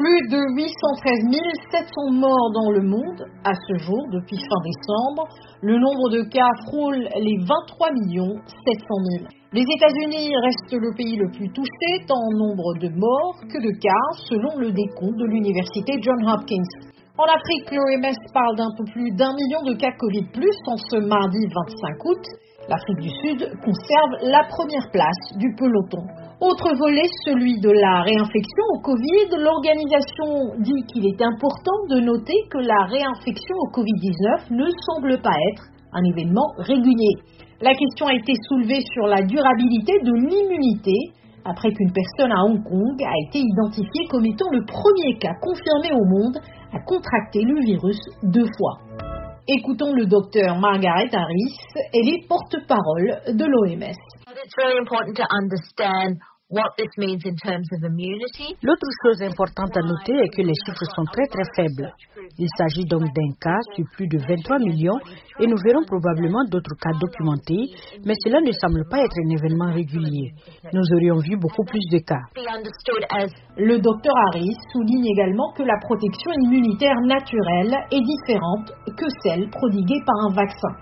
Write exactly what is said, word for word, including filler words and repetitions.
Plus de huit cent treize mille sept cents morts dans le monde à ce jour depuis fin décembre. Le nombre de cas frôle les vingt-trois millions sept cent mille. Les États-Unis restent le pays le plus touché tant en nombre de morts que de cas selon le décompte de l'université Johns Hopkins. En Afrique, l'O M S parle d'un peu plus d'un million de cas Covid plus en ce mardi vingt-cinq août. L'Afrique du Sud conserve la première place du peloton. Autre volet, celui de la réinfection au Covid. L'organisation dit qu'il est important de noter que la réinfection au covid dix-neuf ne semble pas être un événement régulier. La question a été soulevée sur la durabilité de l'immunité après qu'une personne à Hong Kong a été identifiée comme étant le premier cas confirmé au monde à contracter le virus deux fois. Écoutons le docteur Margaret Harris, elle est porte-parole de l'O M S. It's very important to understand what this means in terms of immunity. L'autre chose importante à noter est que les chiffres sont très très faibles. Il s'agit donc d'un cas sur plus de vingt-trois millions et nous verrons probablement d'autres cas documentés, mais cela ne semble pas être un événement régulier. Nous aurions vu beaucoup plus de cas. Le docteur Harris souligne également que la protection immunitaire naturelle est différente que celle prodiguée par un vaccin.